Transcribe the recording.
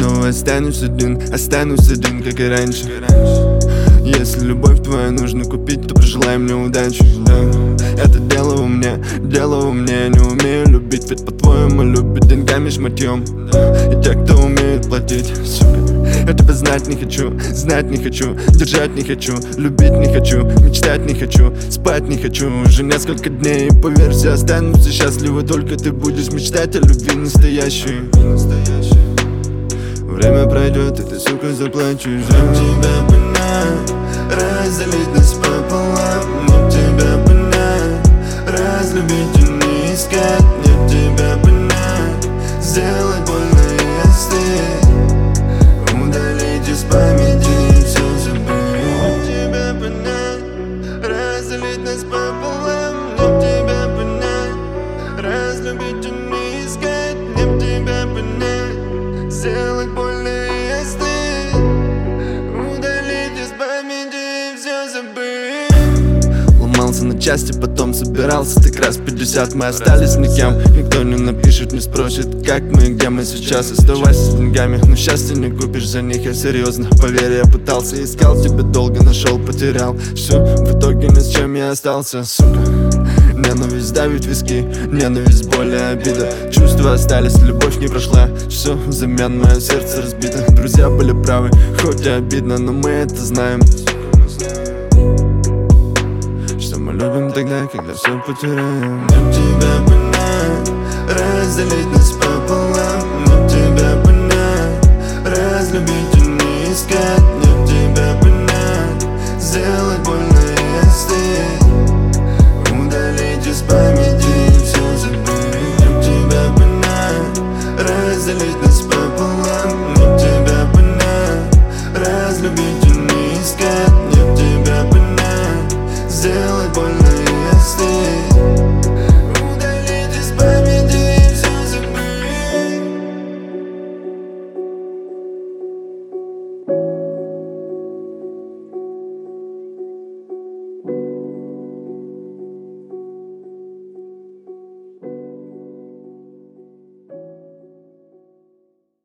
снова останусь один, как и раньше. Если любовь твою нужно купить, то пожелай мне удачи, да. Это дело во мне, я не умею любить. Ведь по-твоему любят деньгами, шматьем, и те, кто умеет платить, сука. Я тебя знать не хочу, держать не хочу, любить не хочу, мечтать не хочу, спать не хочу. Уже несколько дней, и поверь, все останутся счастливы, только ты будешь мечтать о любви настоящей. Время пройдет, и ты, сука, заплачешь. Мне тебя понять, разделить нас пополам. Мне тебя понять, разлюбить и не искать. Мне тебя понять, сделать больно и остыть, удалить из памяти и все забыть. Мне тебя понять, разделить нас пополам. Мне тебя понять, разлюбить и не искать. Мне тебя понять, сделать больно и остыть, удалить из памяти и все забыть. Ломался на части, потом собирался, так раз 50 мы остались никем. Никто не напишет, не спросит, как мы и где мы сейчас. Оставайся с деньгами, но счастье не купишь за них, я серьезно. Поверь, я пытался, искал тебя долго, нашел, потерял. Все, в итоге ни с чем я остался, сука. Ненависть давит виски, ненависть, боль и обида. Чувства остались, любовь не прошла. Все взамен, мое сердце разбито. Друзья были правы, хоть и обидно, но мы это знаем, что мы любим тогда, когда все потеряем. Мне тебя понять, разделить нас